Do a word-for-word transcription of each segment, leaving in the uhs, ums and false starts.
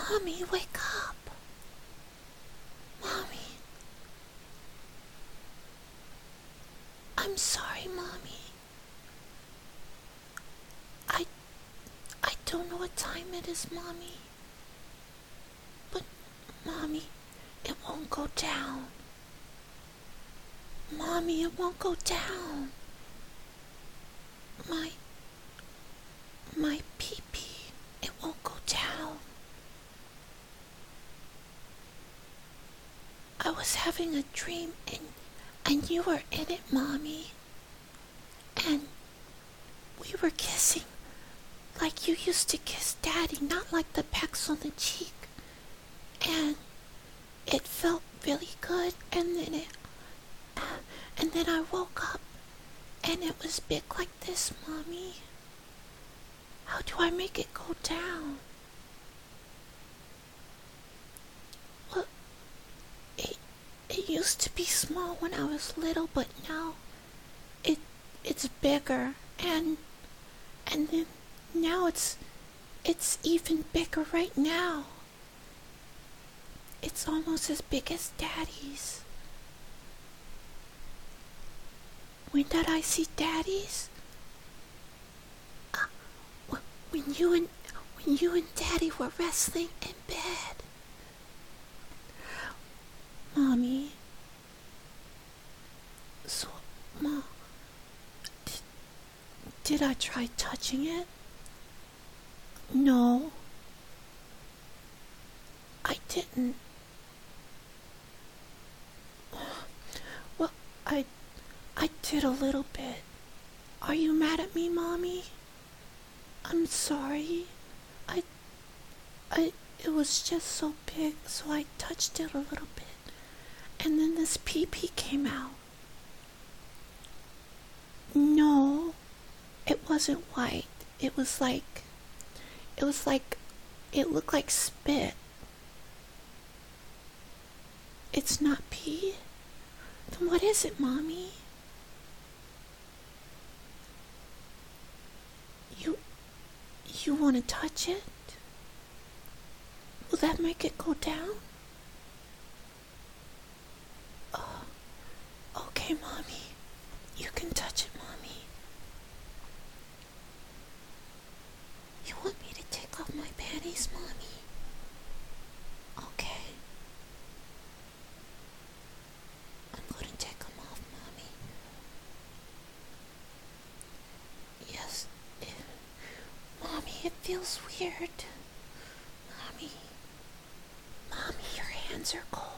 Mommy, wake up. Mommy. I'm sorry, Mommy. I... I don't know what time it is, Mommy. But, Mommy, it won't go down. Mommy, it won't go down. My... My pee-pee, it won't go down. I was having a dream and, and you were in it, Mommy. And we were kissing like you used to kiss Daddy, not like the pecks on the cheek. And it felt really good, and then it... And then I woke up, and it was big like this, Mommy. How do I make it go down? Well, it, it used to be small when I was little, but now it it's bigger, and and then now it's it's even bigger right now. It's almost as big as Daddy's. When did I see Daddy's? Uh, when you and when you and Daddy were wrestling in bed. Mommy. So, Mom, did, did I try touching it? No. I didn't. Well, I... I did a little bit. Are you mad at me, Mommy? I'm sorry. I... I... It was just so big, so I touched it a little bit. And then this pee-pee came out. No, it wasn't white. It was like... It was like... It looked like spit. It's not pee? Then what is it, Mommy? You... You want to touch it? Will that make it go down? Oh, okay, Mommy. You can touch it, Mommy. You want me to take off my panties, Mommy? Okay. I'm going to take them off, Mommy. Yes. It, Mommy, it feels weird. Mommy. Mommy, your hands are cold.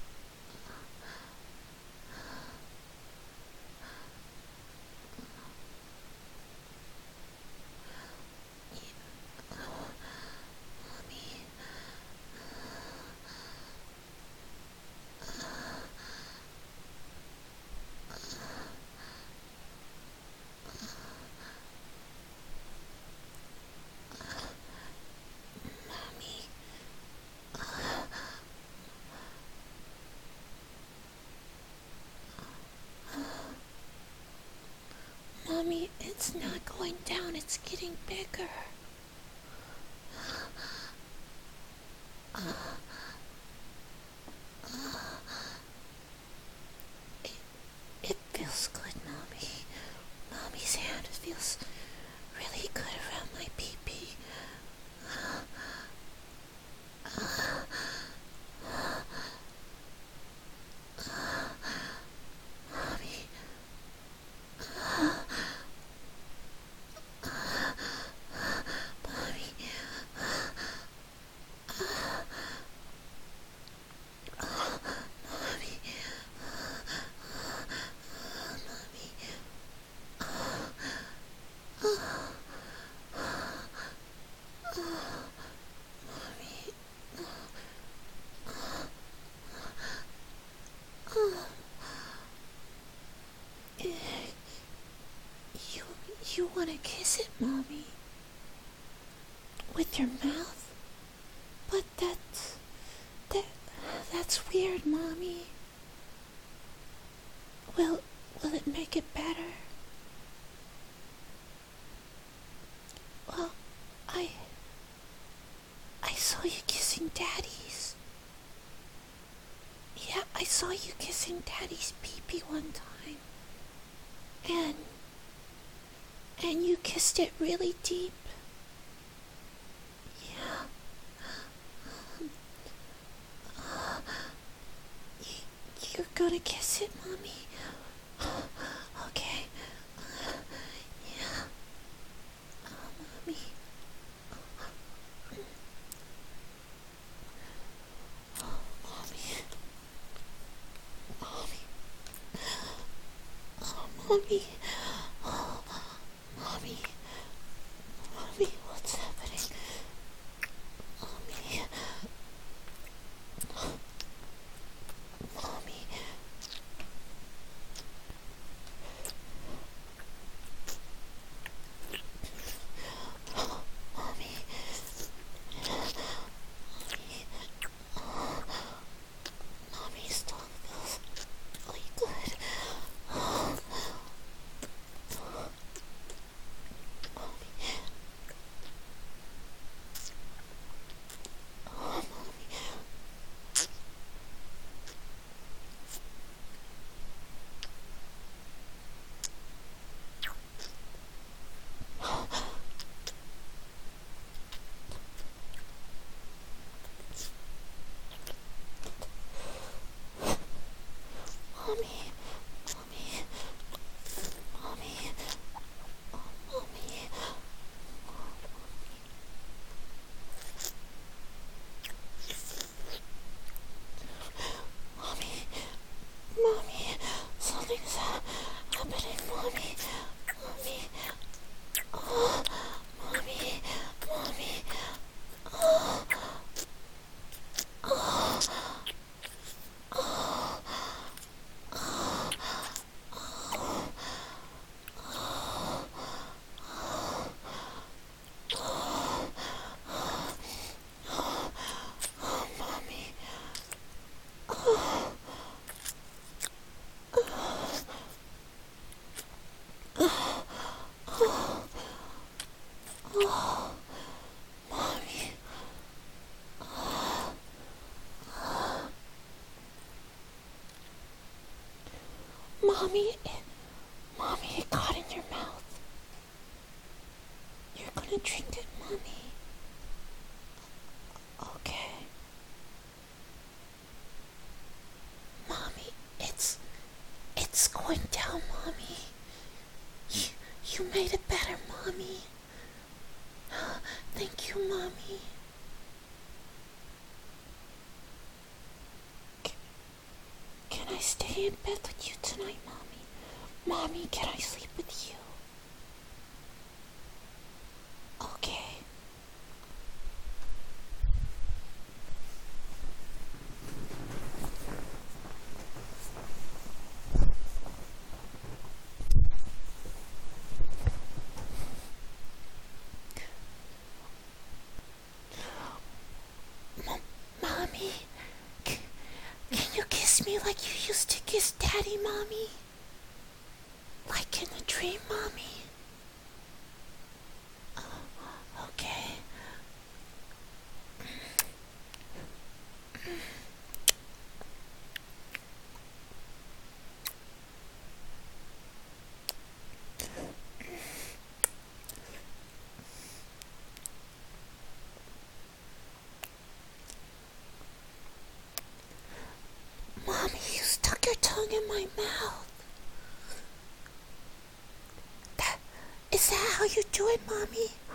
Mommy, it's not going down, it's getting bigger. It, it feels good, Mommy. Mommy's hand feels really good around my pee-pee. You, you want to kiss it, Mommy? With your mouth? But that's, that, that's weird, Mommy. Will, will it make it better? Well, I, I saw you kissing Daddy's. Yeah, I saw you kissing Daddy's pee-pee one time. And... And you kissed it really deep. Yeah. Uh, you, you're gonna kiss it, Mommy? Okay. Uh, yeah. Oh, Mommy. Oh, Mommy. Mommy. Oh, Mommy. Oh, Mommy. Mommy, what's happening? Mommy. Mommy. Mommy. Mommy. Mommy's tongue feels really good. Mommy. Oh, Mommy. Mommy. Mommy. Mommy. Oh, Mommy. Mommy. Mommy. Something's happening, Mommy. Mommy. Oh, Mommy. Mommy. Oh. Oh. Oh. Oh. Oh. Oh, Mommy. Oh. Oh, Mommy. Mommy, it, Mommy, it got in your mouth. You're gonna drink it, Mommy. Okay. Mommy, it's, it's going down, Mommy. You, you made it better, Mommy. Thank you, Mommy. Can, can I stay in bed with you tonight, Mommy? Mommy, can I sleep with you? Okay. M- Mommy, c- can you kiss me like you used to kiss Daddy, Mommy? Like in the dream, Mommy? Oh, okay. Mommy, you stuck your tongue in my mouth. That, is that how you do it, Mommy?